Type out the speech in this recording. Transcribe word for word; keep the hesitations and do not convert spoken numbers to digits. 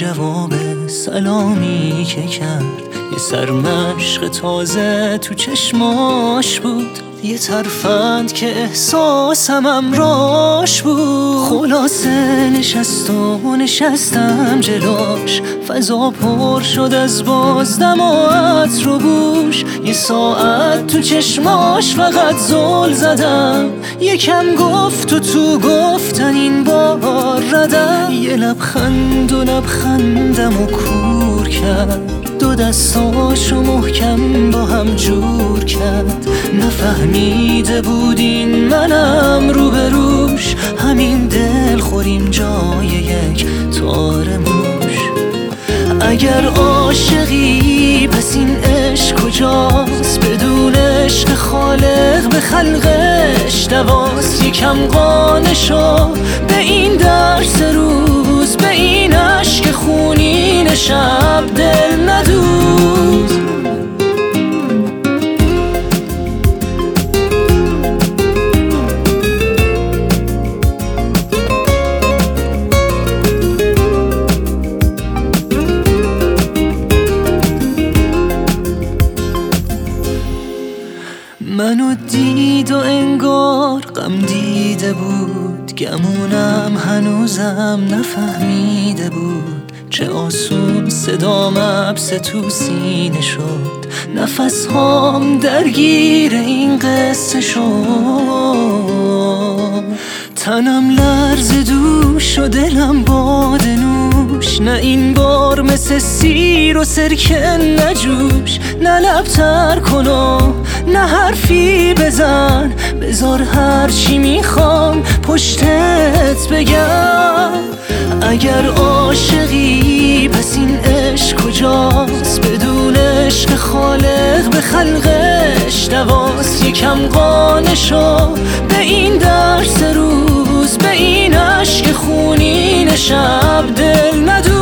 جواب سلامی که کرد، یه سرمشق تازه تو چشماش بود، یه ترفند که احساسم امراش بود. خلاصه نشست و نشستم جلوش، فضا پر شد از بازدم و عطر و بوش. یه ساعت تو چشماش فقط زل زدم، یکم گفت و تو گفتن این بار ردم. یه لبخند و لبخندم و کور کرد، دو دستاشو محکم با هم جور کرد. نفهمیده بود این منم روبروش، همین دل خوریم جای یک تار موش. اگر عاشقی پس این عشق کجاست؟ بدون عشق خالق به خلقش دواست. یکم قانع شو به این درس روز، به این عشق خونین شب دل ندوز. منو دید و انگار غم دیده بود، گمونم هنوزم نفهمیده بود. چه آسون صدام عبس تو سینه شد، نفس هام درگیر این قصه شد. تنم لرز دوش و دلم باد نوش، نه این بار مثل سیر و سرکه نجوش. نه لب تر کن و نه حرفی بزن، بذار هرچی میخوام پشتت بگم. اگر عاشقی پس این عشق کجاست؟ بدون عشق خالق به خلقش دواست. یکم قانع شو به این درس روز، به این عشق خونین شب دل ندوز.